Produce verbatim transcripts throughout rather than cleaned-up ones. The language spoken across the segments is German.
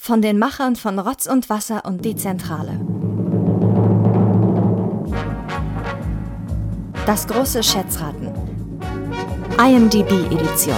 von den Machern von Rotz und Wasser und Die Zentrale. Das große Schätzraten. I M D B-Edition.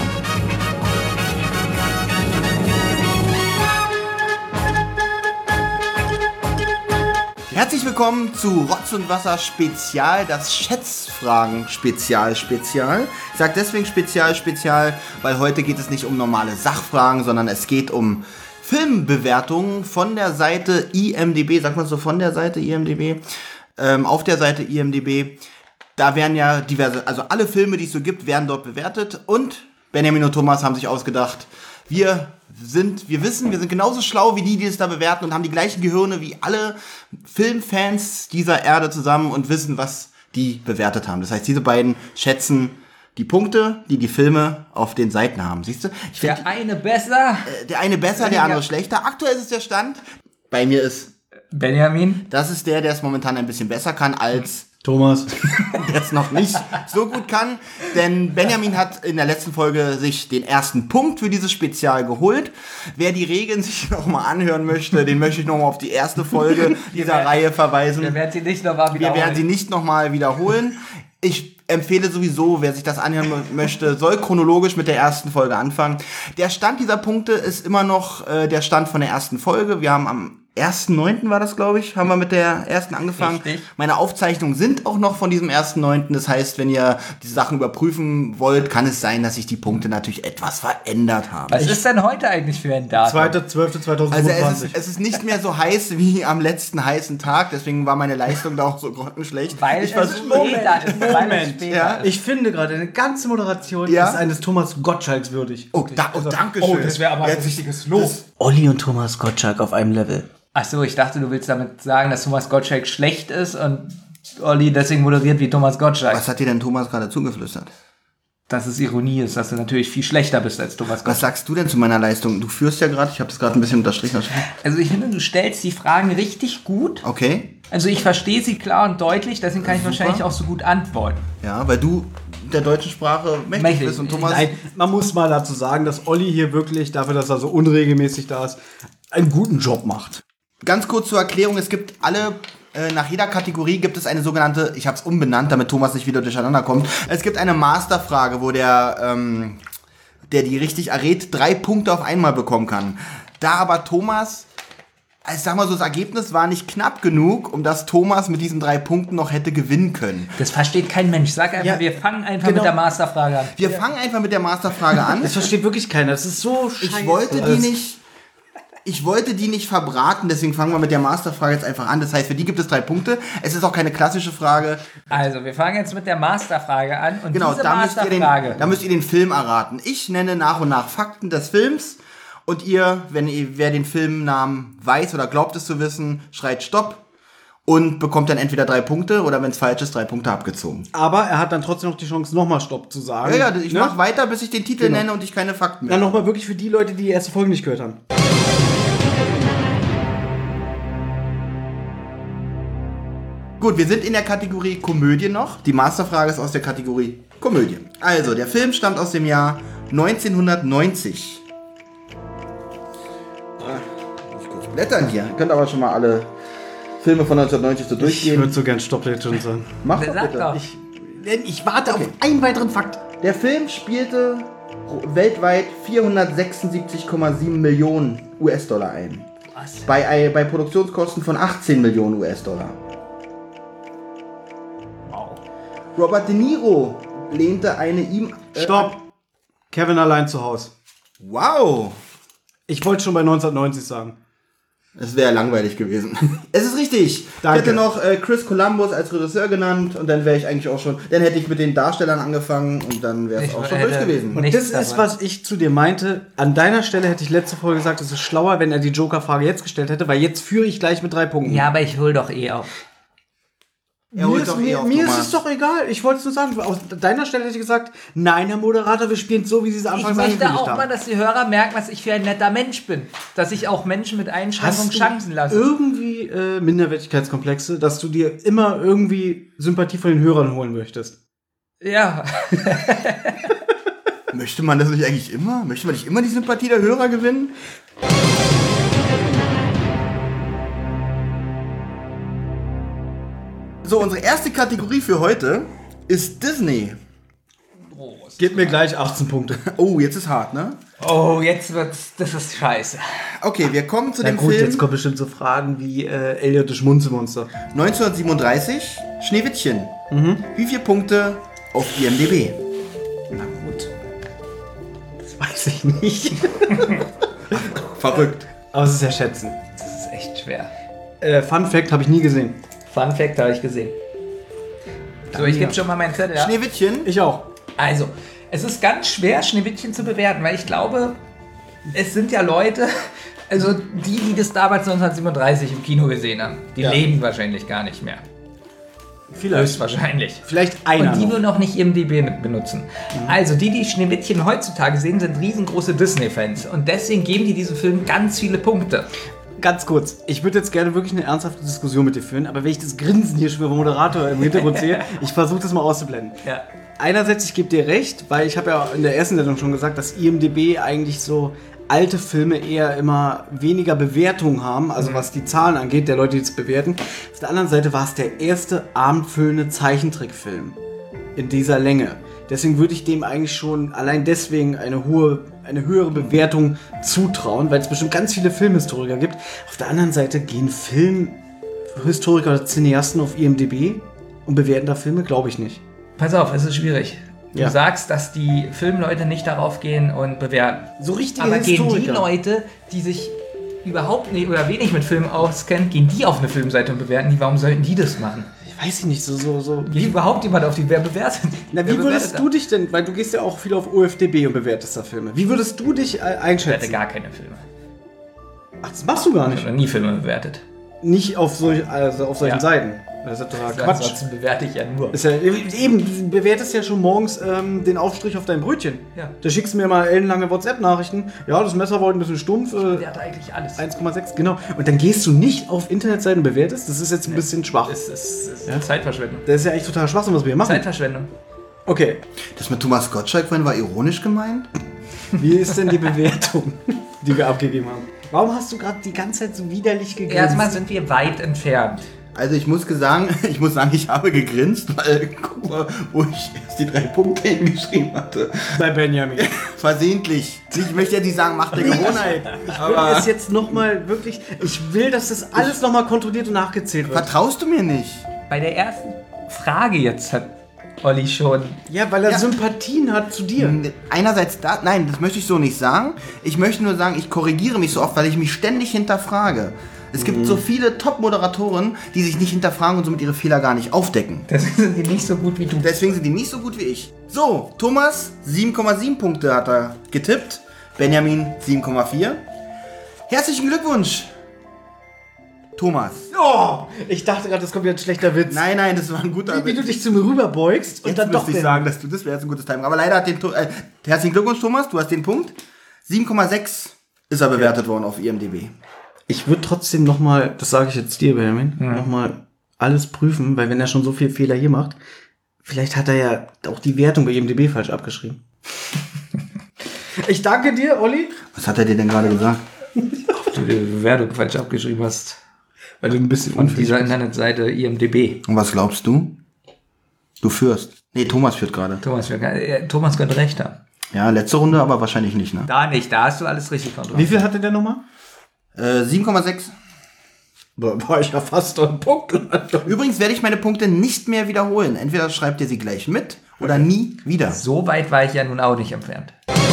Herzlich willkommen zu Rotz und Wasser Spezial, das Schätzfragen Spezial Spezial. Ich sage deswegen Spezial Spezial, weil heute geht es nicht um normale Sachfragen, sondern es geht um Filmbewertungen von der Seite I M D B. Sagt man so, von der Seite I M D B? Ähm, auf der Seite I M D B. Da werden ja diverse, also alle Filme, die es so gibt, werden dort bewertet. Und Benjamin und Thomas haben sich ausgedacht, wir sind, wir wissen, wir sind genauso schlau wie die, die es da bewerten und haben die gleichen Gehirne wie alle Filmfans dieser Erde zusammen und wissen, was die bewertet haben. Das heißt, diese beiden schätzen die Punkte, die die Filme auf den Seiten haben. Siehst du? Ich der find, eine besser. Äh, der eine besser, der andere schlechter. Aktuell ist es der Stand. Bei mir ist Benjamin. Das ist der, der es momentan ein bisschen besser kann als Thomas, der es noch nicht so gut kann, denn Benjamin hat in der letzten Folge sich den ersten Punkt für dieses Spezial geholt. Wer die Regeln sich nochmal anhören möchte, den möchte ich nochmal auf die erste Folge dieser werden, Reihe verweisen. Wir werden sie nicht nochmal wiederholen. Wir werden sie nicht nochmal wiederholen. Ich empfehle sowieso, wer sich das anhören möchte, soll chronologisch mit der ersten Folge anfangen. Der Stand dieser Punkte ist immer noch äh, der Stand von der ersten Folge. Wir haben am ersten neunten war das, glaube ich, haben wir mit der ersten angefangen. Richtig. Meine Aufzeichnungen sind auch noch von diesem ersten neunten Das heißt, wenn ihr die Sachen überprüfen wollt, kann es sein, dass sich die Punkte natürlich etwas verändert haben. Was ist denn heute eigentlich für ein Datum? zweiter zwölfter zweitausendfünfundzwanzig. Also es ist, es ist nicht mehr so heiß wie am letzten heißen Tag, deswegen war meine Leistung da auch so grottenschlecht. Weil ich es später ist. Weil es später ja. ist. Ich finde gerade, eine ganze Moderation ja? ist eines Thomas Gottschalks würdig. Oh, da, oh danke schön. Oh, das wäre aber ein richtiges Lob. Olli und Thomas Gottschalk auf einem Level. Ach so, ich dachte, du willst damit sagen, dass Thomas Gottschalk schlecht ist und Olli deswegen moderiert wie Thomas Gottschalk. Was hat dir denn Thomas gerade zugeflüstert? Dass es Ironie ist, dass du natürlich viel schlechter bist als Thomas Gottschalk. Was sagst du denn zu meiner Leistung? Du führst ja gerade, ich habe das gerade ein bisschen unterstrichen. Also ich finde, du stellst die Fragen richtig gut. Okay. Also ich verstehe sie klar und deutlich, deswegen kann ich Super. wahrscheinlich auch so gut antworten. Ja, weil du der deutschen Sprache mächtig, Mächtig. bist und Thomas... Nein, man muss mal dazu sagen, dass Olli hier wirklich, dafür, dass er so unregelmäßig da ist, einen guten Job macht. Ganz kurz zur Erklärung, es gibt alle, äh, nach jeder Kategorie gibt es eine sogenannte, ich habe es umbenannt, damit Thomas nicht wieder durcheinander kommt. Es gibt eine Masterfrage, wo der, ähm, der die richtig errät, drei Punkte auf einmal bekommen kann. Da aber Thomas, ich sag mal so, das Ergebnis war nicht knapp genug, um dass Thomas mit diesen drei Punkten noch hätte gewinnen können. Das versteht kein Mensch. Sag einfach, Ja, wir fangen einfach genau. mit der Masterfrage an. Wir fangen einfach mit der Masterfrage an. Das versteht wirklich keiner. Das ist so scheiße. Ich wollte die nicht... Ich wollte die nicht verbraten, deswegen fangen wir mit der Masterfrage jetzt einfach an. Das heißt, für die gibt es drei Punkte. Es ist auch keine klassische Frage. Also, wir fangen jetzt mit der Masterfrage an. Und Genau, diese da müsst, ihr den, Masterfrage, da müsst ihr den Film erraten. Ich nenne nach und nach Fakten des Films. Und ihr, wenn ihr, wer den Filmnamen weiß oder glaubt es zu wissen, schreit Stopp. Und bekommt dann entweder drei Punkte oder wenn es falsch ist, drei Punkte abgezogen. Aber er hat dann trotzdem noch die Chance, nochmal Stopp zu sagen. Ja, ja, ich ne? mach weiter, bis ich den Titel Genau. nenne und ich keine Fakten mehr Dann habe. nochmal wirklich für die Leute, die die erste Folge nicht gehört haben. Gut, wir sind in der Kategorie Komödie noch. Die Masterfrage ist aus der Kategorie Komödie. Also, der Film stammt aus dem Jahr neunzehnhundertneunzig. Ah, muss ich kurz blättern hier. Ihr könnt aber schon mal alle Filme von neunzehnhundertneunzig so Ich durchgehen. würde so gern Stopp jetzt schon sagen. Mach doch Sag bitte. doch. Ich, ich warte Okay. auf einen weiteren Fakt. Der Film spielte weltweit vierhundertsechsundsiebzig Komma sieben Millionen U S-Dollar ein. Was? Bei, bei Produktionskosten von achtzehn Millionen U S-Dollar. Wow. Robert De Niro lehnte eine ihm... Äh, Stopp. Kevin allein zu Hause. Wow! Ich wollte schon bei neunzehnhundertneunzig sagen. Das wäre langweilig gewesen. Es ist richtig. Danke. Ich hätte noch äh, Chris Columbus als Regisseur genannt und dann wäre ich eigentlich auch schon... Dann hätte ich mit den Darstellern angefangen und dann wäre es Ich auch schon hätte- durch gewesen. Und Nichts das ist, davon. was ich zu dir meinte. An deiner Stelle hätte ich letzte Folge gesagt, es ist schlauer, wenn er die Joker-Frage jetzt gestellt hätte, weil jetzt führe ich gleich mit drei Punkten. Ja, aber ich hol doch eh auf. Er Mir, holt ist, doch eh mir, auf, mir ist Thomas. es doch egal. Ich wollte es nur sagen. Aus deiner Stelle hätte ich gesagt, nein, Herr Moderator, wir spielen es so, wie Sie es Ich anfangs möchte angekündigt auch haben. mal, dass die Hörer merken, was ich für ein netter Mensch bin. Dass ich auch Menschen mit Einschränkungen Hast du Chancen lasse. irgendwie äh, Minderwertigkeitskomplexe, dass du dir immer irgendwie Sympathie von den Hörern holen möchtest? Ja. Möchte man das nicht eigentlich immer? Möchte man nicht immer die Sympathie der Hörer gewinnen? So, unsere erste Kategorie für heute ist Disney. Gib mir gleich achtzehn Punkte. Oh, jetzt ist hart, ne? Oh, jetzt wird's, das ist scheiße. Okay, wir kommen zu Na dem gut, Film jetzt kommen bestimmt so Fragen wie äh, Elliot das Schmunzelmonster. neunzehnhundertsiebenunddreißig, Schneewittchen. Wie viele Punkte auf I M D B? Na gut. Das weiß ich nicht. Verrückt. Aber es ist ja schätzen. Das ist echt schwer. Äh, Fun Fact habe ich nie gesehen. Fun Fact habe ich gesehen. So, ich gebe schon mal meinen Zettel. Ja? Schneewittchen. Ich auch. Also, es ist ganz schwer, Schneewittchen zu bewerten, weil ich glaube, es sind ja Leute, also die, die das damals neunzehnhundertsiebenunddreißig im Kino gesehen haben, die Ja. leben wahrscheinlich gar nicht mehr. Vielleicht. Höchstwahrscheinlich. Vielleicht einer Und die noch. nur noch nicht I M D B mit benutzen. Also die, die Schneewittchen heutzutage sehen, sind riesengroße Disney-Fans. Und deswegen geben die diesem Film ganz viele Punkte. Ganz kurz, ich würde jetzt gerne wirklich eine ernsthafte Diskussion mit dir führen, aber wenn ich das Grinsen hier schon vom Moderator im Hintergrund sehe, ich versuche das mal auszublenden. Ja. Einerseits, ich gebe dir recht, weil ich habe ja in der ersten Sendung schon gesagt, dass I M D B eigentlich so alte Filme eher immer weniger Bewertungen haben, also was die Zahlen angeht, der Leute, die es bewerten. Auf der anderen Seite war es der erste abendfüllende Zeichentrickfilm in dieser Länge. Deswegen würde ich dem eigentlich schon allein deswegen eine hohe, eine höhere Bewertung zutrauen, weil es bestimmt ganz viele Filmhistoriker gibt. Auf der anderen Seite gehen Filmhistoriker oder Cineasten auf I M D B und bewerten da Filme, glaube ich nicht. Pass auf, es ist schwierig. Du Ja. sagst, dass die Filmleute nicht darauf gehen und bewerten. So richtige Aber gehen die Historiker. Leute, die sich überhaupt nicht oder wenig mit Filmen auskennen, gehen die auf eine Filmseite und bewerten die? Warum sollten die das machen? Weiß ich nicht, so, so, so. Geht überhaupt jemand auf die, wer bewertet? Na, Wer wie würdest bewertet du dich denn, weil du gehst ja auch viel auf O F D B und bewertest da Filme. Wie würdest du dich äh, Ich werte einschätzen? gar keine Filme. Ach, das machst du gar Ich nicht. habe noch nie Filme bewertet. Nicht auf, solch, also auf solchen Ja. Seiten. Das ist ja total Quatsch. Ansonsten bewerte ich ja nur. Ist ja, eben, du bewertest ja schon morgens ähm, den Aufstrich auf dein Brötchen. Ja. Da schickst du mir mal ellenlange WhatsApp-Nachrichten. Ja, das Messer war ein bisschen stumpf. Ich Äh, bewerte eigentlich alles. eins Komma sechs, genau. Und dann gehst du nicht auf Internetseiten und bewertest? Das ist jetzt ein bisschen schwach. Es ist, es ist Zeitverschwendung. Das ist ja echt total Schwachsinn, was wir hier machen. Zeitverschwendung. Okay, Das mit Thomas Gottschalk vorhin war ironisch gemeint? wie ist denn die Bewertung, die wir abgegeben haben? Warum hast du gerade die ganze Zeit so widerlich gegrinst? Erstmal sind wir weit entfernt. Also ich muss sagen, ich muss sagen, ich habe gegrinst, weil guck mal, wo ich erst die drei Punkte hingeschrieben hatte. bei Benjamin. Versehentlich. Ich möchte ja nicht sagen, macht der Gewohnheit. Aber ist jetzt nochmal wirklich, ich will, dass das alles nochmal kontrolliert und nachgezählt wird. Vertraust du mir nicht? Bei der ersten Frage jetzt hat Olli schon. Ja, weil er Ja. Sympathien hat zu dir. Einerseits da, nein, das möchte ich so nicht sagen. Ich möchte nur sagen, ich korrigiere mich so oft, weil ich mich ständig hinterfrage. Es gibt so viele Top-Moderatoren, die sich nicht hinterfragen und somit ihre Fehler gar nicht aufdecken. Deswegen sind die nicht so gut wie du. Deswegen sind die nicht so gut wie ich. So, Thomas, sieben Komma sieben Punkte hat er getippt. Benjamin, sieben Komma vier. Herzlichen Glückwunsch, Thomas. Oh, ich dachte gerade, das kommt wieder ein schlechter Witz. Nein, nein, das war ein guter Wie, wie du dich zu mir rüberbeugst und Jetzt dann doch müsste ich den- sagen, dass du das wäre jetzt ein gutes Timing. Aber leider hat den To- äh, herzlichen Glückwunsch, Thomas, du hast den Punkt. sieben Komma sechs ist er bewertet worden auf I M D B. Ich würde trotzdem nochmal, das sage ich jetzt dir, Benjamin, nochmal alles prüfen, weil wenn er schon so viele Fehler hier macht, vielleicht hat er ja auch die Wertung bei I M D B falsch abgeschrieben. Ich danke dir, Olli. Was hat er dir denn gerade gesagt? Du die Bewertung falsch abgeschrieben hast. Weil du ein bisschen Von dieser Internetseite I M D B. Und was glaubst du? Du führst. Nee, Thomas führt gerade. Thomas, wir- äh, Thomas könnte recht haben. Ja, letzte Runde, aber wahrscheinlich nicht, ne? Da nicht, da hast du alles richtig kontrolliert. Wie viel hatte der nochmal? Äh, sieben Komma sechs. War ich ja fast einen Punkt. Übrigens werde ich meine Punkte nicht mehr wiederholen. Entweder schreibt ihr sie gleich mit oder nie wieder. So weit war ich ja nun auch nicht entfernt.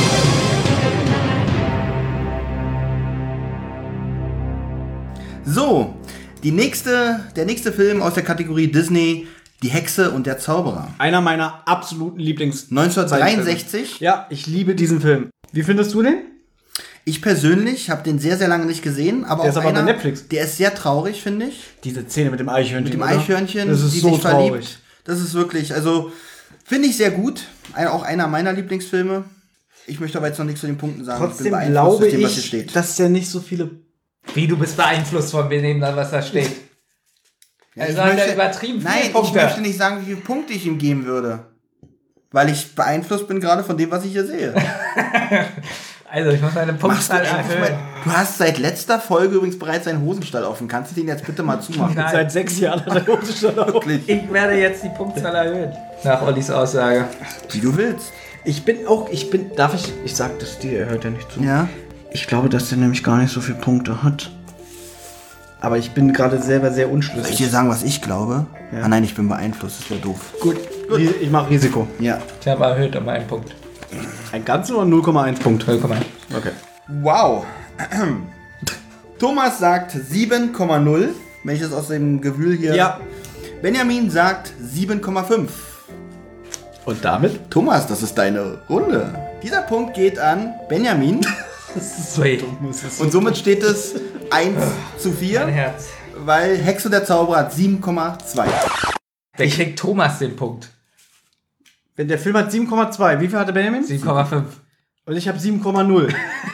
So, die nächste, der nächste Film aus der Kategorie Disney, Die Hexe und der Zauberer. Einer meiner absoluten Lieblings... neunzehnhundertdreiundsechzig. Ja, ich liebe diesen Film. Wie findest du den? Ich persönlich habe den sehr, sehr lange nicht gesehen, aber Der auch ist aber einer, bei Netflix. Der ist sehr traurig, finde ich. Diese Szene mit dem Eichhörnchen. Mit dem oder? Eichhörnchen, Das ist die so sich verliebt. traurig. Das ist wirklich, also finde ich sehr gut. Ein, auch einer meiner Lieblingsfilme. Ich möchte aber jetzt noch nichts zu den Punkten sagen. Trotzdem ich bin beeinflusst glaube durch dem, was hier ich, steht. dass der nicht so viele... Wie, du bist beeinflusst von dem, was da steht. Ja, Also ich hat er möchte- übertrieben viele Nein, ich Punkte. möchte nicht sagen, wie viele Punkte ich ihm geben würde. Weil ich beeinflusst bin gerade von dem, was ich hier sehe. Also, ich muss meine Machst du, Punktzahl endlich erhöhen. mal, du hast seit letzter Folge übrigens bereits deinen Hosenstall offen. Kannst du den jetzt bitte mal zumachen? Nein. Seit sechs Jahren hat er Hosenstall auf. Wirklich. Ich werde jetzt die Punktzahl erhöhen. Nach Ollis Aussage. Wie du willst. Ich bin auch, ich bin, darf ich, ich sag das dir, er hört ja nicht zu. Ja. Ich glaube, dass der nämlich gar nicht so viele Punkte hat. Aber ich bin gerade selber sehr Soll ich dir unschlüssig. sagen, was ich glaube? Ja. Ah nein, ich bin beeinflusst. Das wäre doof. Gut, Ri- ich mache Risiko. Ja. Ich habe erhöht um einen Punkt. Ein ganzen oder null Komma eins Punkt? null Komma eins. Okay. Wow. Thomas sagt sieben Komma null. Wenn ich das aus dem Gewühl hier... Ja. Benjamin sagt sieben Komma fünf. Und damit? Thomas, das ist deine Runde. Dieser Punkt geht an Benjamin. Sweet. Und somit steht es eins zu Mein vier, Herz. weil Hexe der Zauberer hat sieben Komma zwei. Wer kriegt Thomas den Punkt? Wenn der Film hat sieben Komma zwei, wie viel hatte Benjamin? sieben Komma fünf. Und ich habe sieben Komma null.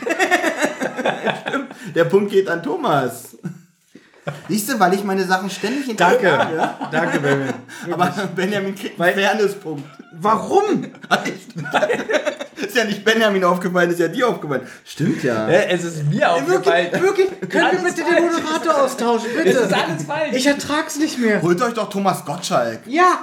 Der Punkt geht an Thomas. Siehst du, weil ich meine Sachen ständig Danke. hinterfrage. Ja? Danke, Benjamin. Aber Benjamin kriegt Weil- einen Fairness-Punkt. Warum? Ist ja nicht Benjamin aufgefallen, ist ja dir aufgefallen. Stimmt ja. Es ist mir aufgefallen. Wirklich, wirklich, können wir Alles bitte falsch. den Moderator austauschen, bitte? Das ist alles falsch. Ich ertrag's nicht mehr. Holt euch doch Thomas Gottschalk. Ja,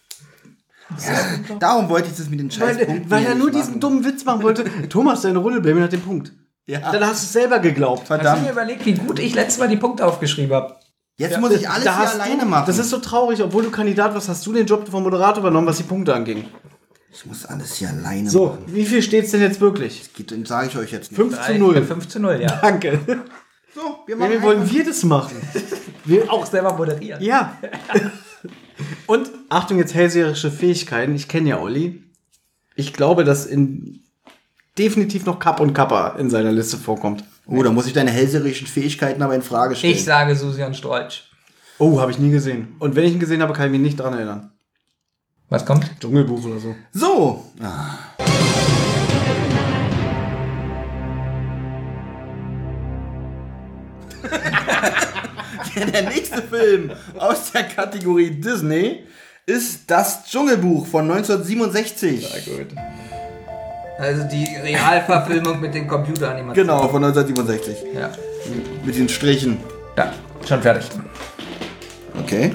Darum wollte ich das mit den scheiß weil, Punkten weil hier er nur nicht diesen machen. dummen Witz machen wollte. Thomas, deine Runde, Benjamin hat den Punkt. Ja. Dann hast du es selber geglaubt. Hast du mir Verdammt. überlegt, wie gut ich letztes Mal die Punkte aufgeschrieben habe? Jetzt muss ich alles Da hier hast alleine du, machen. Das ist so traurig, obwohl du Kandidat warst, hast du den Job vom Moderator übernommen, was die Punkte anging. ich muss alles hier alleine So, machen. wie viel steht's denn jetzt wirklich? Geht, den sage ich euch jetzt nicht. fünf zu null. fünf zu null, ja. Danke. So, wir machen Wie wollen wir das machen? Wir, Auch selber moderieren. ja. Und, Achtung, jetzt hellseherische Fähigkeiten. Ich kenne ja Olli. Ich glaube, dass in definitiv noch Kapp und Kappa in seiner Liste vorkommt. Oh, da muss ich deine hellseherischen Fähigkeiten aber in Frage stellen. Ich sage Susi und Strolch. Oh, habe ich nie gesehen. Und wenn ich ihn gesehen habe, kann ich mich nicht dran erinnern. Was kommt? Dschungelbuch oder so. So. Ah. Der nächste Film aus der Kategorie Disney ist Das Dschungelbuch von neunzehnhundertsiebenundsechzig. Gut. Also die Realverfilmung mit den Computeranimationen. Genau, von neunzehnhundertsiebenundsechzig. Ja. Mit den Strichen. Ja, schon fertig. Okay.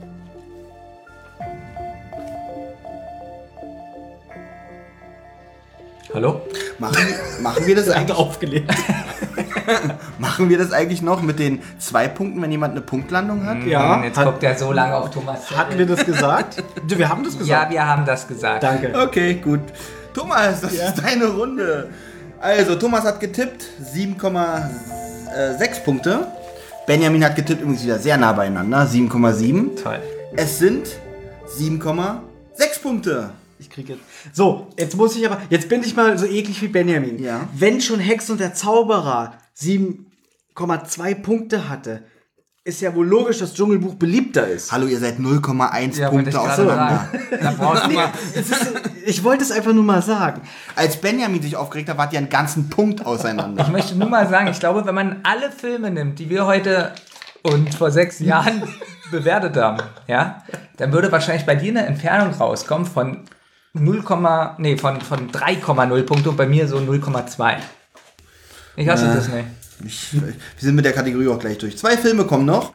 Hallo? Machen, machen, wir das eigentlich, Aufgelegt. machen wir das eigentlich noch mit den zwei Punkten, wenn jemand eine Punktlandung hat? Ja. Hm, Jetzt Hat- guckt er so lange auf Thomas. Hatten wir das gesagt? Wir haben das Ja, gesagt. wir haben das gesagt. Danke. Okay, gut. Thomas, das ist deine Runde. Also, Thomas hat getippt, sieben Komma sechs Punkte. Benjamin hat getippt, übrigens wieder sehr nah beieinander, sieben Komma sieben. Toll. Es sind sieben Komma sechs Punkte. Ich krieg jetzt. So, jetzt muss ich aber. Jetzt bin ich mal so eklig wie Benjamin. Ja. Wenn schon Hex und der Zauberer sieben Komma zwei Punkte hatte, ist ja wohl logisch, dass Dschungelbuch beliebter ist. Hallo, ihr seid null Komma eins Ja, wollte Punkte ich gerade auseinander. sagen. Da brauchst du mal. Es ist, ich wollte es einfach nur mal sagen. Als Benjamin sich aufgeregt hat, wart ihr einen ganzen Punkt auseinander. Ich möchte nur mal sagen, ich glaube, wenn man alle Filme nimmt, die wir heute und vor sechs Jahren bewertet haben, ja, dann würde wahrscheinlich bei dir eine Entfernung rauskommen von null, nee, von, von drei Komma null Punkte und bei mir so null Komma zwei. Ich hasse Äh. das nicht. Ich, wir sind mit der Kategorie auch gleich durch. Zwei Filme kommen noch.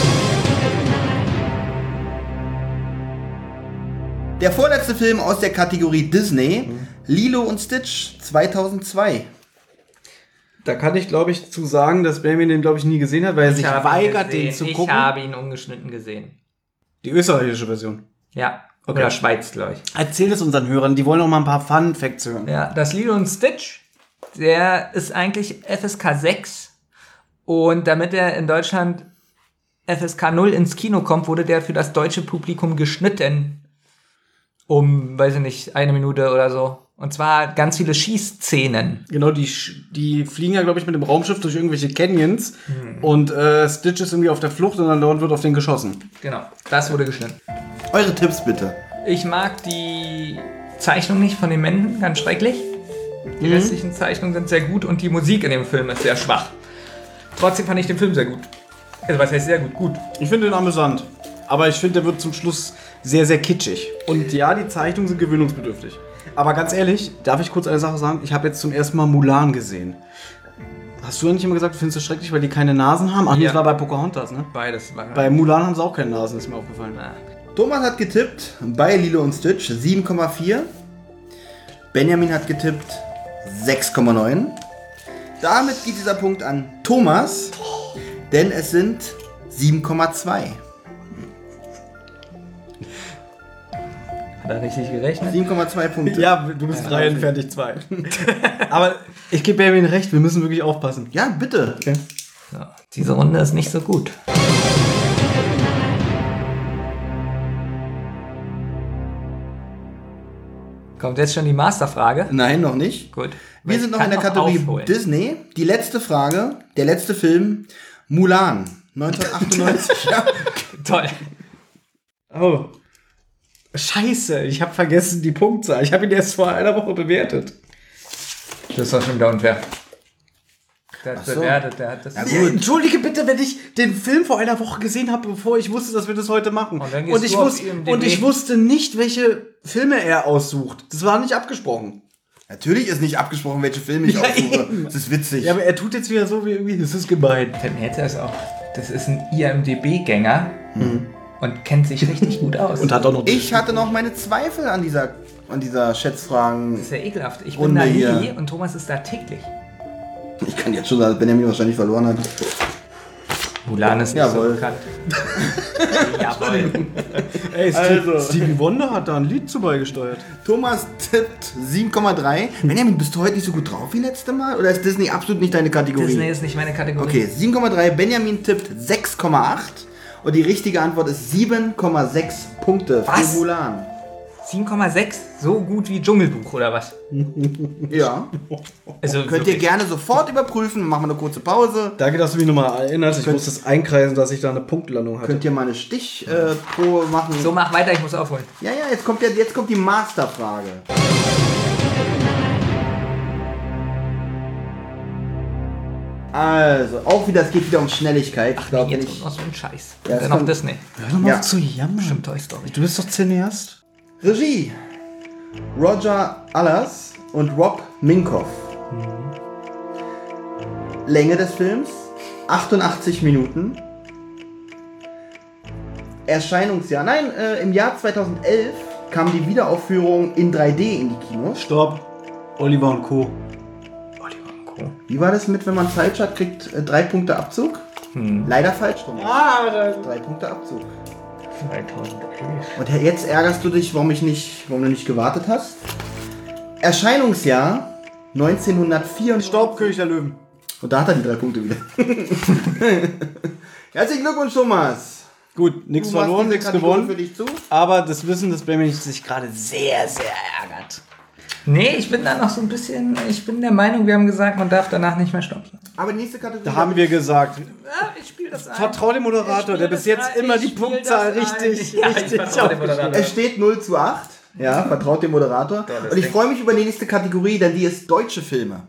Der vorletzte Film aus der Kategorie Disney, Lilo und Stitch zweitausendzwei. Da kann ich, glaube ich, zu sagen, dass Benjamin den, glaube ich, nie gesehen hat, weil er sich habe ihn weigert, gesehen. den zu ich gucken. Ich habe ihn ungeschnitten gesehen. Die österreichische Version. Ja. Okay. Oder Schweiz, glaube ich. Erzähl es unseren Hörern, die wollen auch mal ein paar Fun Facts hören. Ja, das Lilo und Stitch, der ist eigentlich F S K sechs. Und damit er in Deutschland F S K null ins Kino kommt, wurde der für das deutsche Publikum geschnitten. Um, weiß ich nicht, eine Minute oder so. Und zwar ganz viele Schießszenen. Genau, die, sch- die fliegen ja, glaube ich, mit dem Raumschiff durch irgendwelche Canyons. Und äh, Stitch ist irgendwie auf der Flucht und dann dauernd wird auf den geschossen. Genau, das wurde geschnitten. Eure Tipps bitte. Ich mag die Zeichnung nicht von den Männern, ganz schrecklich. Die restlichen Zeichnungen sind sehr gut und die Musik in dem Film ist sehr schwach. Trotzdem fand ich den Film sehr gut. Also was heißt sehr gut? Gut. Ich finde den amüsant. Aber ich finde, der wird zum Schluss sehr, sehr kitschig. Und ja, die Zeichnungen sind gewöhnungsbedürftig. Aber ganz ehrlich, darf ich kurz eine Sache sagen? Ich habe jetzt zum ersten Mal Mulan gesehen. Hast du ja nicht immer gesagt, du findest es schrecklich, weil die keine Nasen haben? Ach, nee, Ja. das war bei Pocahontas, ne? Beides war Bei Mulan haben sie auch keine Nasen, ist mir aufgefallen. Na. Thomas hat getippt bei Lilo und Stitch sieben Komma vier. Benjamin hat getippt sechs Komma neun. Damit geht dieser Punkt an Thomas, denn es sind sieben Komma zwei. Hat er richtig gerechnet? sieben Komma zwei Punkte. Ja, du bist drei entfernt, ich zwei. Aber ich gebe Benjamin recht, wir müssen wirklich aufpassen. Ja, bitte. So, diese Runde ist nicht so gut. Kommt jetzt schon die Masterfrage? Nein, noch nicht. Gut. Wir Ich sind noch kann in der Kategorie aufholen. Disney. Die letzte Frage, der letzte Film, Mulan, neunzehnhundertachtundneunzig. Ja. Toll. Oh. Scheiße, ich habe vergessen die Punktzahl. Ich habe ihn erst vor einer Woche bewertet. Das ist doch schon wieder unfair. Der hat Ach so. bewertet, der hat das. Ja, Ja, entschuldige bitte, wenn ich den Film vor einer Woche gesehen habe, bevor ich wusste, dass wir das heute machen. Und dann gehst Und ich, du auf wus I M D B. und ich wusste nicht, welche Filme er aussucht. Das war nicht abgesprochen. Natürlich ist nicht abgesprochen, welche Filme ich Ja, aussuche. eben. Das ist witzig. Ja, aber er tut jetzt wieder so wie irgendwie, das ist gemein. Dann hätte er es auch. Das ist ein I M D B-Gänger und kennt sich richtig gut aus. Und hat auch noch. ich hatte noch meine Zweifel an dieser, an dieser Schätzfragen. das ist ja ekelhaft. Ich bin Runde da nie hier. und Thomas ist da täglich. Ich kann jetzt schon sagen, dass Benjamin wahrscheinlich verloren hat. Mulan ist nicht Jawohl. so bekannt. Jawohl. Ey, Also. Stevie Wonder hat da ein Lied zu beigesteuert. Thomas tippt sieben Komma drei. Benjamin, bist du heute nicht so gut drauf wie letzte Mal? Oder ist Disney absolut nicht deine Kategorie? Disney ist nicht meine Kategorie. Okay, sieben Komma drei. Benjamin tippt sechs Komma acht. Und die richtige Antwort ist sieben Komma sechs Punkte Was? für Mulan. sieben Komma sechs, so gut wie Dschungelbuch oder was? Ja. Also Könnt ihr gerne sofort überprüfen. Machen wir eine kurze Pause. Danke, dass du mich nochmal erinnerst. Ich Könnt- muss das einkreisen, dass ich da eine Punktlandung hatte. Könnt ihr mal eine Stichprobe äh, Probe machen. So, mach weiter, ich muss aufholen. Ja, ja, jetzt kommt, der, jetzt kommt die Masterfrage. Also, auch wieder, es geht wieder um Schnelligkeit. Ich glaube Jetzt nicht. kommt noch so ein Scheiß. Ja, Und es dann noch kommt- Disney. Hör doch mal Ja. auf zu jammern. Stimmt, Toy Story. Du bist doch Cineast. Regie. Roger Allers und Rob Minkoff. Länge des Films achtundachtzig Minuten. Erscheinungsjahr, nein, äh, im Jahr zweitausendelf kam die Wiederaufführung in drei D in die Kinos. Stopp. Oliver und Co. Wie war das mit, wenn man falsch hat, kriegt äh, drei Punkte Abzug? Leider falsch rum. Ah, da. Drei Punkte Abzug. zweitausendelf. Und jetzt ärgerst du dich, warum ich nicht, warum du nicht gewartet hast. Erscheinungsjahr neunzehnhundertvierundneunzig. Stopp, König der Löwen. Und da hat er die drei Punkte wieder. Herzlichen Glückwunsch, Thomas. Gut, nichts Du machst verloren, diese nichts Kategorie gewonnen. für dich zu. Aber das Wissen, dass Benjamin sich gerade sehr, sehr ärgert. Nee, ich bin da noch so ein bisschen, ich bin der Meinung, wir haben gesagt, man darf danach nicht mehr stoppen. Aber die nächste Kategorie. Da haben wir gesagt, Ja, ich spiele das ein. vertrau dem Moderator, der bis jetzt immer die Punktzahl richtig, Ja, ich richtig vertraue dem Moderator. Es steht null zu acht. Ja, vertraut dem Moderator. Tolles Und ich Ding. freue mich über die nächste Kategorie, denn die ist deutsche Filme.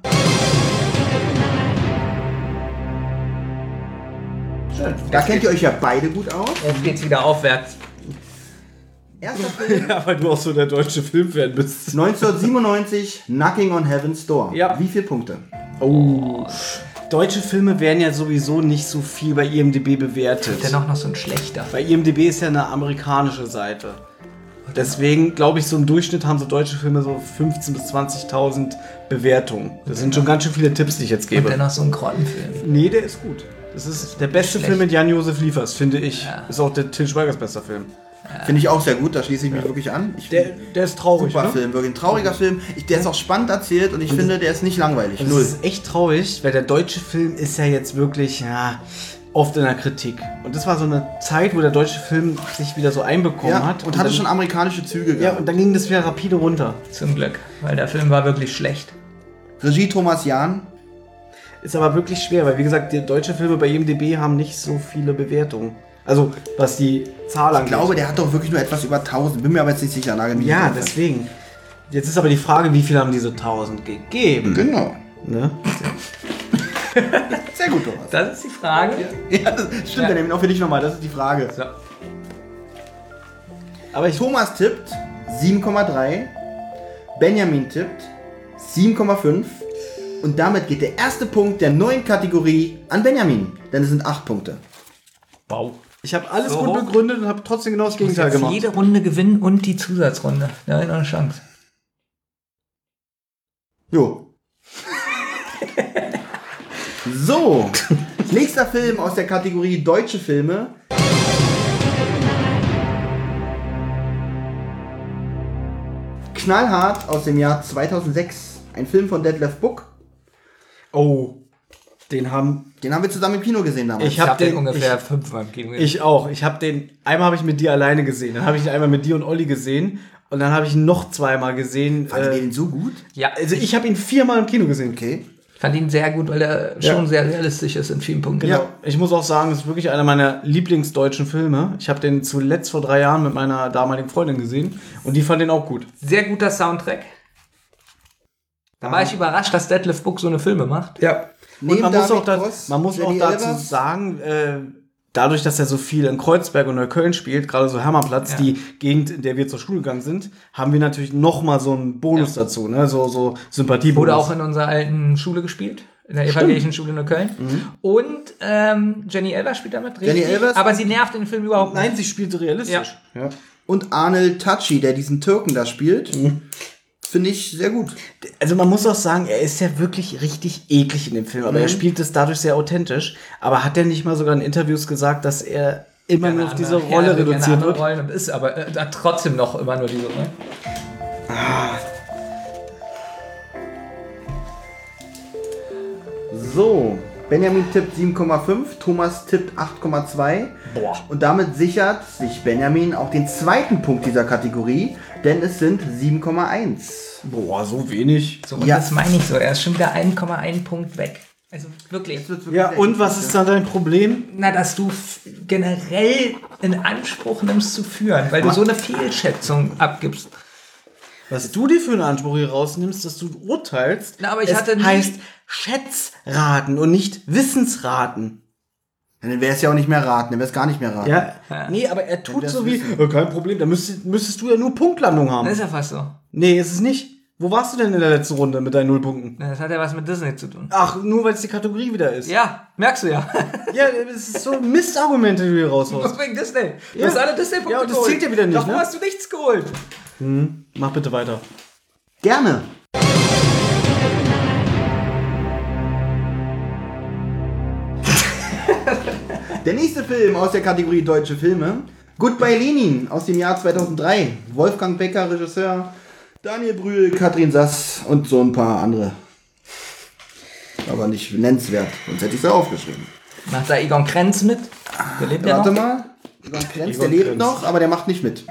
Schön. Da kennt ihr euch ja beide gut aus. Jetzt geht's wieder aufwärts. Erster Film. Ja, weil du auch so der deutsche Filmfan bist. neunzehnhundertsiebenundneunzig, Knocking on Heaven's Door. Ja. Wie viele Punkte? Oh. Deutsche Filme werden ja sowieso nicht so viel bei I M D B bewertet. Dennoch noch so ein schlechter. Bei I M D B ist ja eine amerikanische Seite. Deswegen glaube ich, so im Durchschnitt haben so deutsche Filme so fünfzehntausend bis zwanzigtausend Bewertungen. Das sind schon ganz schön viele Tipps, die ich jetzt Und gebe. dennoch so ein Grottenfilm. Nee, der ist gut. Das ist der beste Schlecht. Film mit Jan-Josef Liefers, finde ich. Ja. Ist auch der Til Schweigers bester Film. Finde ich auch sehr gut, da schließe ich mich wirklich an. Ich Der, der ist traurig, Super ne? Film, wirklich ein trauriger Film. Ich, der ist auch spannend erzählt und ich finde, der ist nicht langweilig. Und Null. das ist echt traurig, weil der deutsche Film ist ja jetzt wirklich ja, oft in der Kritik. Und das war so eine Zeit, wo der deutsche Film sich wieder so einbekommen Ja, hat. und hatte dann, schon amerikanische Züge Ja, gehabt. und dann ging das wieder rapide runter. Zum Glück. Weil der Film war wirklich schlecht. Regie Thomas Jahn. Ist aber wirklich schwer, weil wie gesagt, die deutsche Filme bei I M D B haben nicht so viele Bewertungen. Also, was die Zahl Ich angeht. glaube, der hat doch wirklich nur etwas über tausend. Bin mir aber jetzt nicht sicher. Nagel mich Ja, nicht drauf fest. deswegen. Jetzt ist aber die Frage, wie viel haben diese tausend gegeben? Genau. Ne? Sehr gut, Thomas. Das ist die Frage. Ja, das stimmt, Ja. dann nehmen auch für dich nochmal. Das ist die Frage. So. Aber ich Thomas tippt sieben Komma drei. Benjamin tippt sieben Komma fünf. Und damit geht der erste Punkt der neuen Kategorie an Benjamin. Denn es sind acht Punkte. Wow. Ich habe alles So gut hoch? begründet und habe trotzdem genau das Ich muss Gegenteil jetzt gemacht. jede Runde gewinnen und die Zusatzrunde. Da habe ich noch eine Chance. Jo. So. Nächster Film aus der Kategorie Deutsche Filme. Knallhart aus dem Jahr zweitausendsechs. Ein Film von Detlef Buck. Oh, den haben Den haben wir zusammen im Kino gesehen damals. Ich Ich hab habe den, den- ungefähr ich- fünfmal im Kino gesehen. ich auch. Ich habe den einmal habe ich mit dir alleine gesehen, dann habe ich ihn einmal mit dir und Olli gesehen und dann habe ich ihn noch zweimal gesehen. Fanden wir Äh, den so gut? Ja, also ich habe ihn viermal im Kino gesehen. Okay. ich fand ihn sehr gut, weil er Ja. schon sehr realistisch ist in vielen Punkten. Genau. Ich muss auch sagen, es ist wirklich einer meiner Lieblingsdeutschen Filme. Ich habe den zuletzt vor drei Jahren mit meiner damaligen Freundin gesehen und die fand den auch gut. Sehr guter Soundtrack. Da war ich überrascht, dass Detlef Buck so eine Filme macht. Ja. Und Neben man muss David auch, da, Cross, man muss auch Jenny dazu Elvers. sagen, äh, dadurch, dass er so viel in Kreuzberg und Neukölln spielt, gerade so Hermannplatz, Ja. die Gegend, in der wir zur Schule gegangen sind, haben wir natürlich noch mal so einen Bonus Ja. dazu, ne? So, so Sympathiebonus. Wurde auch in unserer alten Schule gespielt. In der evangelischen Schule in Neukölln. Und ähm, Jenny Elvers spielt damit, richtig? Jenny Elvers. Aber sie nervt den Film überhaupt nicht. Nein, sie spielt realistisch. Ja. Und Arnel Taci, der diesen Türken da spielt. Finde ich sehr gut. Also man muss auch sagen, er ist ja wirklich richtig eklig in dem Film, aber er spielt es dadurch sehr authentisch. Aber hat er nicht mal sogar in Interviews gesagt, dass er immer nur auf diese Andere- Rolle ja, gerne reduziert andere wird? Rollen und ist aber äh, hat trotzdem noch immer nur diese, ne? So, Benjamin tippt sieben Komma fünf, Thomas tippt acht Komma zwei. Boah. Und damit sichert sich Benjamin auch den zweiten Punkt dieser Kategorie, denn es sind sieben Komma eins. Boah, so wenig. So, und Ja. das meine ich so. Er ist schon wieder eins Komma eins Punkt weg. Also wirklich. Ja, und was ist da dein Problem? Na, dass du f- generell in Anspruch nimmst zu führen, weil du so eine Fehlschätzung abgibst. Was du dir für einen Anspruch hier rausnimmst, dass du urteilst, Na, aber ich es hatte nie- heißt Schätzraten und nicht Wissensraten. Dann wäre es ja auch nicht mehr raten, dann wäre es gar nicht mehr raten. Ja, Ja. nee, aber er tut das so wie, wissen. "Oh, kein Problem, da müsstest, müsstest du ja nur Punktlandung haben. Das ist ja fast so. Nee, ist es nicht. Wo warst du denn in der letzten Runde mit deinen Nullpunkten? Das hat ja was mit Disney zu tun. Ach, nur weil es die Kategorie wieder ist. Ja, merkst du ja. Ja, das ist so Mistargumente, die du hier raushaust. Wegen Disney. Du Ja. hast alle Disney-Punkte Ja, und das geholt. zählt ja wieder nicht, Davor ne? hast du nichts geholt. Mach bitte weiter. Gerne. Der nächste Film aus der Kategorie Deutsche Filme. Goodbye Lenin aus dem Jahr zweitausenddrei. Wolfgang Becker, Regisseur. Daniel Brühl, Katrin Sass und so ein paar andere. Aber nicht nennenswert, sonst hätte ich es ja aufgeschrieben. Macht da Egon Krenz mit? Der lebt ja Warte noch. mal. Egon Krenz, Egon der lebt Krenz. noch, aber der macht nicht mit.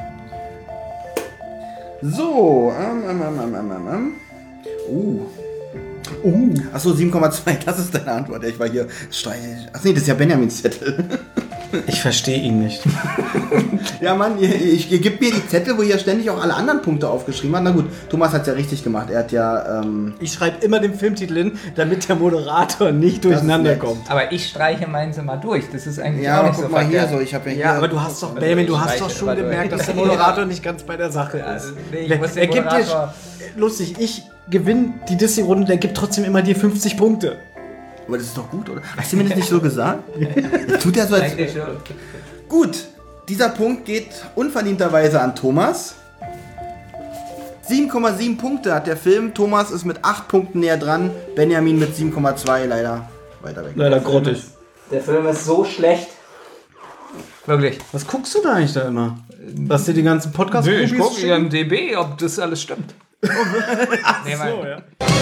So. Ähm, ähm, ähm, ähm, ähm, ähm. Uh. Uh. Achso, sieben Komma zwei, das ist deine Antwort. Ich war hier. Ach nee, das ist ja Benjamins Zettel. Ich verstehe ihn nicht. Ja, Mann, ihr, ich, ihr gebt mir die Zettel, wo ihr ständig auch alle anderen Punkte aufgeschrieben habt. Na gut, Thomas hat es ja richtig gemacht. Er hat ja. Ähm, Ich schreibe immer den Filmtitel hin, damit der Moderator nicht durcheinander nett. kommt. Aber ich streiche meins immer durch. Das ist eigentlich ja, auch aber nicht guck so mal hier verkehrt. so. Ich habe ja hier. Ja, aber du hast doch, Benjamin, du ich hast doch reiche schon immer gemerkt, durch. dass der Moderator nicht ganz bei der Sache ist. Also, nee, ich er muss den er gibt dir, Moderator- lustig, ich gewinne die Disney-Runde, der gibt trotzdem immer dir fünfzig Punkte. Aber das ist doch gut, oder? Hast du mir das nicht so gesagt? Das tut ja so, als. Eigentlich schon. Gut, dieser Punkt geht unverdienterweise an Thomas. sieben Komma sieben Punkte hat der Film. Thomas ist mit acht Punkten näher dran. Benjamin mit sieben Komma zwei leider weiter weg. Leider grottig. Der Film ist so schlecht. Wirklich. Was guckst du da eigentlich da immer? Was dir die ganzen podcasts Nee, ich gucke im D B, ob das alles stimmt. nee, mein, So, ja.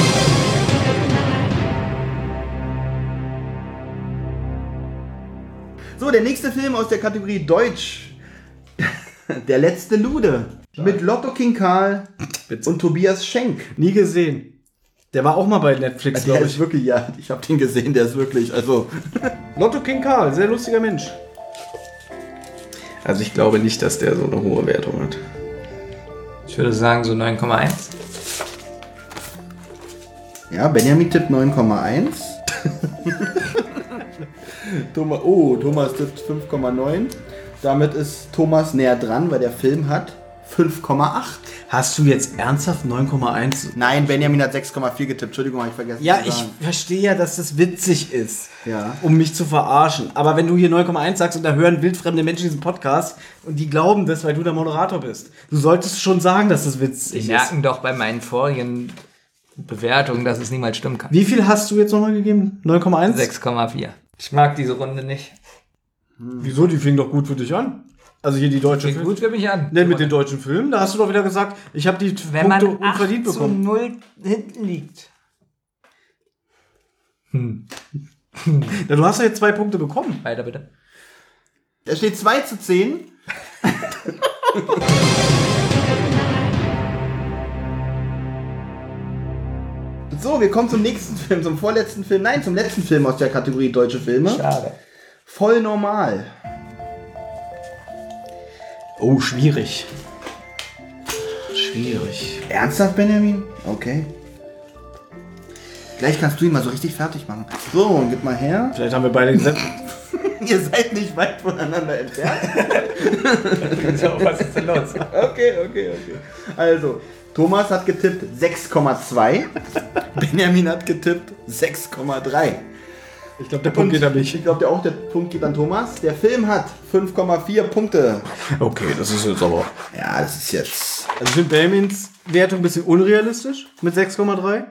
So, der nächste Film aus der Kategorie Deutsch. Der letzte Lude. Mit Lotto King Karl und Tobias Schenk. Nie gesehen. Der war auch mal bei Netflix, Der glaube ist ich. wirklich, ja, ich habe den gesehen, der ist wirklich, also. Lotto King Karl, sehr lustiger Mensch. Also ich glaube nicht, dass der so eine hohe Wertung hat. ich würde sagen so neun Komma eins. Ja, Benjamin tippt neun Komma eins. Thomas, oh, Thomas tippt fünf Komma neun. Damit ist Thomas näher dran, weil der Film hat fünf Komma acht. Hast du jetzt ernsthaft neun Komma eins? Nein, Benjamin hat sechs Komma vier getippt. Entschuldigung, habe ich vergessen Ja, zu ich sagen. verstehe ja, dass das witzig ist, Ja. um mich zu verarschen. Aber wenn du hier neun Komma eins sagst und da hören wildfremde Menschen diesen Podcast und die glauben das, weil du der Moderator bist, du solltest schon sagen, dass das witzig Die ist. merken doch bei meinen vorigen Bewertungen, dass es niemals stimmen kann. Wie viel hast du jetzt nochmal gegeben? neun Komma eins? sechs Komma vier. Ich mag diese Runde nicht. Wieso? Die fing doch gut für dich an. Also hier die deutsche Klingt Filme. gut für mich an. Ne, mit den deutschen Filmen, da hast du doch wieder gesagt, ich habe die Wenn Punkte man unverdient acht zu bekommen. null hinten liegt. Ja, du hast ja jetzt zwei Punkte bekommen. Weiter bitte. Da steht zwei zu zehn. So, wir kommen zum nächsten Film, zum vorletzten Film. Nein, zum letzten Film aus der Kategorie deutsche Filme. Schade. Voll normal. Oh, schwierig. Schwierig. Ernsthaft, Benjamin? Okay. Gleich kannst du ihn mal so richtig fertig machen. So, und gib mal her. Vielleicht haben wir beide gesagt. Ihr seid nicht weit voneinander entfernt. Was ist denn los? Okay, okay, okay. Also, Thomas hat getippt sechs Komma zwei. Benjamin hat getippt sechs Komma drei. Ich glaube, der Punkt geht an mich. Ich glaube, der auch der Punkt geht an Thomas. Der Film hat fünf Komma vier Punkte. Okay, das ist jetzt aber. Ja, das ist jetzt... Also ich finde Belmins Wertung ein bisschen unrealistisch mit sechs Komma drei.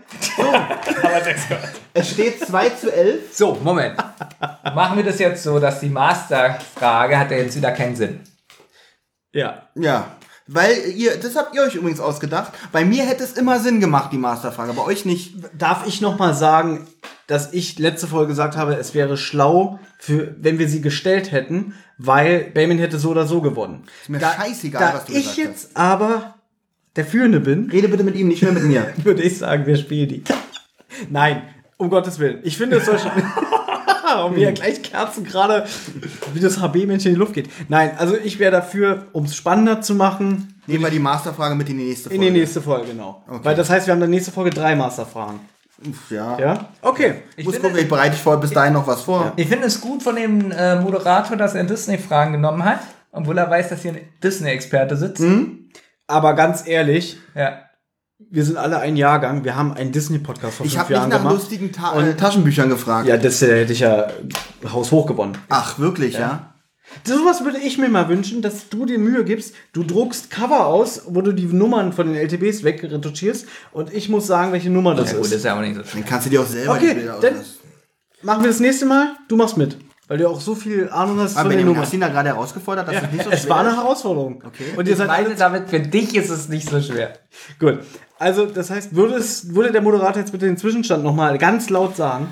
Es steht zwei zu elf. So, Moment. Machen wir das jetzt so, dass die Masterfrage hat ja jetzt wieder keinen Sinn. Ja. Ja, weil ihr, das habt ihr euch übrigens ausgedacht. Bei mir hätte es immer Sinn gemacht, die Masterfrage, bei euch nicht. Darf ich nochmal sagen, dass ich letzte Folge gesagt habe, es wäre schlau, für, wenn wir sie gestellt hätten, weil Belmin hätte so oder so gewonnen. Ist mir Da- scheißegal, da was du ich gesagt jetzt aber der Führende bin, Rede bitte mit ihm, nicht mehr mit mir. würde ich sagen, wir spielen die. Nein, um Gottes Willen. Ich finde, es soll schon... Und wie ja gleich Kerzen gerade, wie das H B-Männchen in die Luft geht. Nein, also ich wäre dafür, um es spannender zu machen, Nehmen wir die Masterfrage mit in die nächste in Folge. die nächste Folge, genau. Okay. Weil das heißt, wir haben dann nächste Folge drei Masterfragen. Uff, ja. Ja? Okay. Ich muss gucken, ich bereite ich vor bis dahin noch was vor. Ich finde es gut von dem äh, Moderator, dass er Disney-Fragen genommen hat, obwohl er weiß, dass hier ein Disney-Experte sitzt. Aber ganz ehrlich, Ja. wir sind alle ein Jahrgang, wir haben einen Disney-Podcast vor Ich fünf habe mich Jahren nach gemacht. lustigen Ta äh, Taschenbüchern gefragt. Ja, das äh, hätte ich ja haushoch gewonnen. Ach, wirklich, ja? So was würde ich mir mal wünschen, dass du dir Mühe gibst, du druckst Cover aus, wo du die Nummern von den L T Bs wegretouchierst und ich muss sagen, welche Nummer das Ja, gut, ist. ist ja auch nicht so schlimm. Dann kannst du dir auch selber die Okay, Bilder dann auslassen. machen wir das nächste Mal, du machst mit. Weil du auch so viel Ahnung hast Aber von den Benjamin, Nummern. hast du ihn da gerade herausgefordert, dass es nicht so Es schwer war eine ist? Herausforderung. Okay. Und ihr Ich seid meine alle... damit, für dich ist es nicht so schwer. Gut. Also, das heißt, würde, es, würde der Moderator jetzt bitte den Zwischenstand nochmal ganz laut sagen?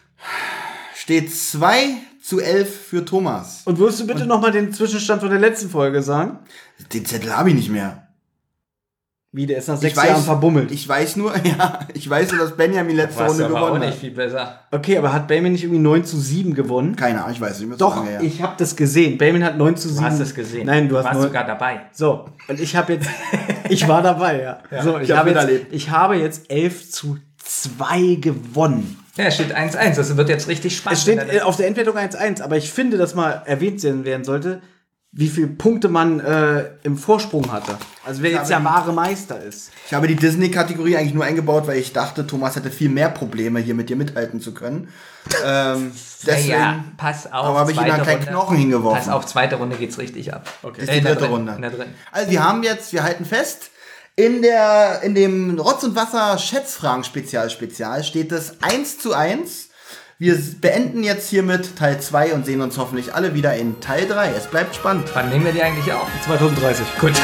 Steht zwei zu elf für Thomas. Und würdest du bitte nochmal den Zwischenstand von der letzten Folge sagen? Den Zettel habe ich nicht mehr. Wie, der ist nach Ich sechs weiß, Jahren verbummelt. Ich weiß nur, ja, ich weiß nur, dass Benjamin letzte Warst Runde du aber auch gewonnen nicht hat. viel besser. Okay, aber hat Bayman nicht irgendwie neun zu sieben gewonnen? Keine Ahnung, ich weiß nicht mehr so Doch, lange her. ich habe das gesehen. Bayman hat neun zu sieben. Du hast es gesehen. Nein, du hast warst neun- sogar dabei. So, und ich habe jetzt, ich war dabei, ja. So, ich, ich hab habe jetzt, miterlebt. ich habe jetzt elf zu zwei gewonnen. Ja, es steht eins eins. Das wird jetzt richtig spannend. Es steht Wenn er äh, das- auf der Endwertung eins eins, aber ich finde, dass mal erwähnt werden sollte, wie viele Punkte man äh, im Vorsprung hatte. Also wer Ich jetzt habe der die- wahre Meister ist. Ich habe die Disney-Kategorie eigentlich nur eingebaut, weil ich dachte, Thomas hätte viel mehr Probleme, hier mit dir mithalten zu können. ähm, deswegen ja, pass auf. aber habe ich ihm zweite dann keinen Runde. Knochen hingeworfen. Pass auf, zweite Runde geht's richtig ab. Okay. ist die in der dritte dritten, Runde. In der dritten. Also wir haben jetzt, wir halten fest, in, der, in dem Rotz und Wasser Schätzfragen-Spezial Spezial steht es eins zu eins. Wir beenden jetzt hiermit Teil zwei und sehen uns hoffentlich alle wieder in Teil drei. Es bleibt spannend. Wann nehmen wir die eigentlich auf? zwanzig dreißig. Gut.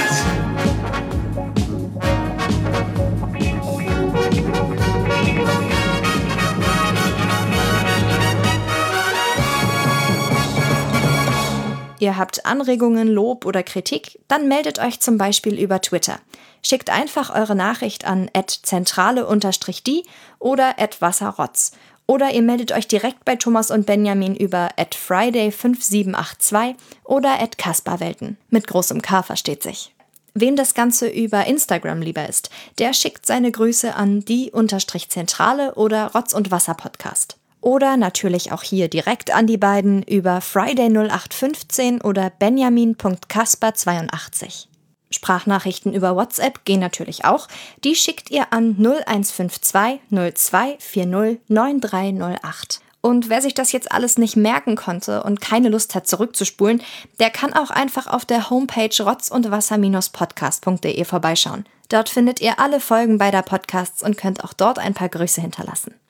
Ihr habt Anregungen, Lob oder Kritik? Dann meldet euch zum Beispiel über Twitter. Schickt einfach eure Nachricht an at zentrale die oder at wasserrotz. Oder ihr meldet euch direkt bei Thomas und Benjamin über at friday fünf sieben acht zwei oder at kasperwelten. Mit großem K versteht sich. Wem das Ganze über Instagram lieber ist, der schickt seine Grüße an die-zentrale oder Rotz und Wasser Podcast. Oder natürlich auch hier direkt an die beiden über friday null acht fünfzehn oder benjamin punkt kasper zweiundachtzig. Sprachnachrichten über WhatsApp gehen natürlich auch. Die schickt ihr an null eins fünf zwei null zwei vier null neun drei null acht. Und wer sich das jetzt alles nicht merken konnte und keine Lust hat zurückzuspulen, der kann auch einfach auf der Homepage rotzundwasser Podcast punkt de vorbeischauen. Dort findet ihr alle Folgen beider Podcasts und könnt auch dort ein paar Grüße hinterlassen.